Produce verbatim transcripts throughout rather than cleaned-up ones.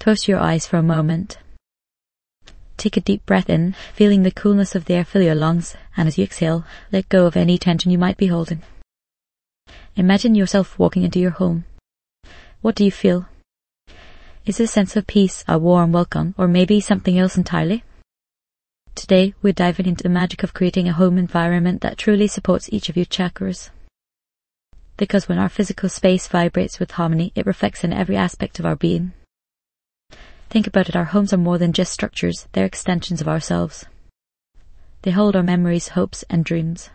Close your eyes for a moment. Take a deep breath in, feeling the coolness of the air fill your lungs, and as you exhale, let go of any tension you might be holding. Imagine yourself walking into your home. What do you feel? Is it a sense of peace, a warm welcome, or maybe something else entirely? Today, we're diving into the magic of creating a home environment that truly supports each of your chakras. Because when our physical space vibrates with harmony, it reflects in every aspect of our being. Think about it, our homes are more than just structures, they're extensions of ourselves. They hold our memories, hopes, and dreams.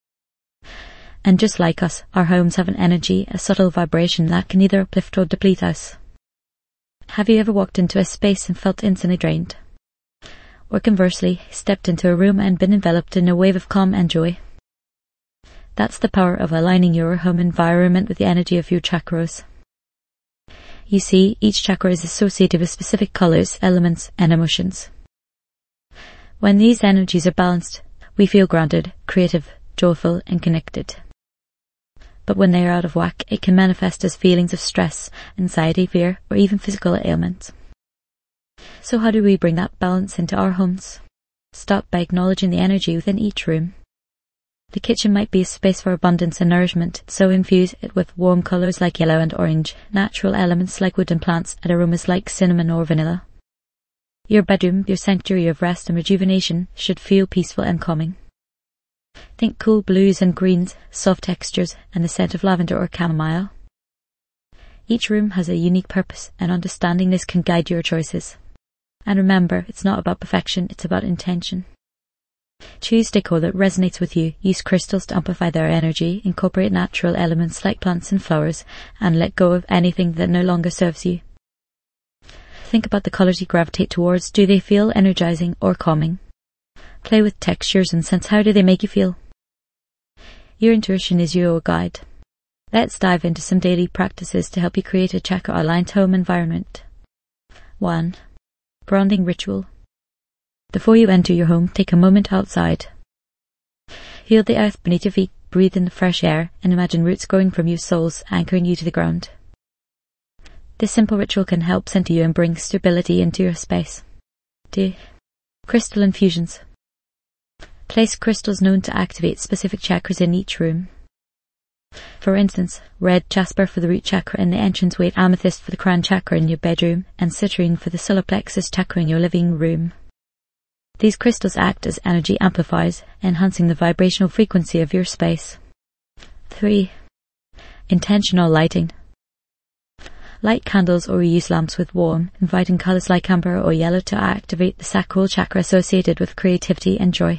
And just like us, our homes have an energy, a subtle vibration that can either uplift or deplete us. Have you ever walked into a space and felt instantly drained? Or conversely, stepped into a room and been enveloped in a wave of calm and joy? That's the power of aligning your home environment with the energy of your chakras. You see, each chakra is associated with specific colours, elements, and emotions. When these energies are balanced, we feel grounded, creative, joyful, and connected. But when they are out of whack, it can manifest as feelings of stress, anxiety, fear, or even physical ailments. So how do we bring that balance into our homes? Start by acknowledging the energy within each room. The kitchen might be a space for abundance and nourishment, so infuse it with warm colours like yellow and orange, natural elements like wood and plants, and aromas like cinnamon or vanilla. Your bedroom, your sanctuary of rest and rejuvenation, should feel peaceful and calming. Think cool blues and greens, soft textures, and the scent of lavender or chamomile. Each room has a unique purpose, and understanding this can guide your choices. And remember, it's not about perfection, it's about intention. Choose decor that resonates with you, use crystals to amplify their energy, incorporate natural elements like plants and flowers, and let go of anything that no longer serves you. Think about the colours you gravitate towards. Do they feel energizing or calming? Play with textures and sense how do they make you feel. Your intuition is your guide. Let's dive into some daily practices to help you create a chakra-aligned home environment. one. Grounding ritual. Before you enter your home, take a moment outside. Feel the earth beneath your feet, breathe in the fresh air, and imagine roots growing from your soles, anchoring you to the ground. This simple ritual can help center you and bring stability into your space. two. Crystal infusions. Place crystals known to activate specific chakras in each room. For instance, red jasper for the root chakra in the entranceway, amethyst for the crown chakra in your bedroom, and citrine for the solar plexus chakra in your living room. These crystals act as energy amplifiers, enhancing the vibrational frequency of your space. three. Intentional lighting. Light candles or use lamps with warm, inviting colours like amber or yellow to activate the sacral chakra associated with creativity and joy.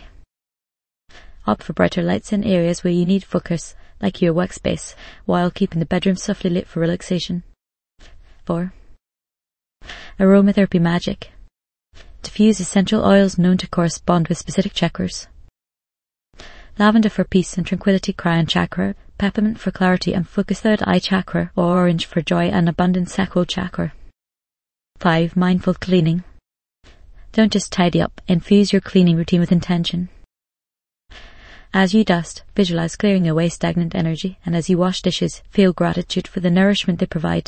Opt for brighter lights in areas where you need focus, like your workspace, while keeping the bedroom softly lit for relaxation. four. Aromatherapy magic. Diffuse essential oils known to correspond with specific chakras. Lavender for peace and tranquility, crown chakra, peppermint for clarity and focus, third eye chakra, or orange for joy and abundance, sacral chakra. five. Mindful cleaning. Don't just tidy up, infuse your cleaning routine with intention. As you dust, visualize clearing away stagnant energy, and as you wash dishes, feel gratitude for the nourishment they provide.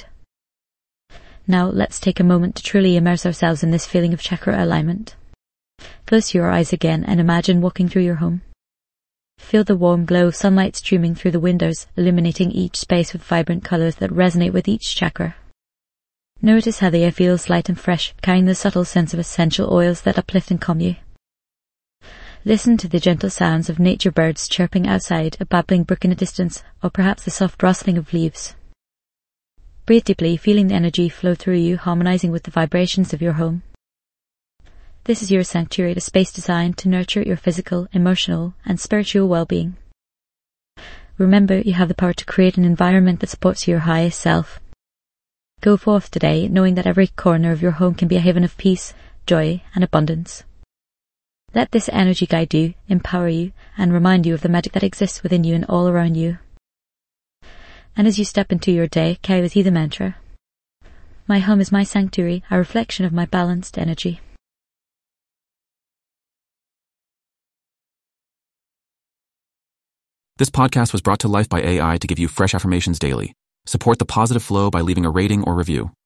Now let's take a moment to truly immerse ourselves in this feeling of chakra alignment. Close your eyes again and imagine walking through your home. Feel the warm glow of sunlight streaming through the windows, illuminating each space with vibrant colours that resonate with each chakra. Notice how the air feels light and fresh, carrying the subtle sense of essential oils that uplift and calm you. Listen to the gentle sounds of nature, birds chirping outside, a babbling brook in the distance, or perhaps the soft rustling of leaves. Breathe deeply, feeling the energy flow through you, harmonizing with the vibrations of your home. This is your sanctuary, a space designed to nurture your physical, emotional, and spiritual well-being. Remember, you have the power to create an environment that supports your highest self. Go forth today, knowing that every corner of your home can be a haven of peace, joy, and abundance. Let this energy guide you, empower you, and remind you of the magic that exists within you and all around you. And as you step into your day, carry with you the mantra, "My home is my sanctuary, a reflection of my balanced energy." This podcast was brought to life by A I to give you fresh affirmations daily. Support the positive flow by leaving a rating or review.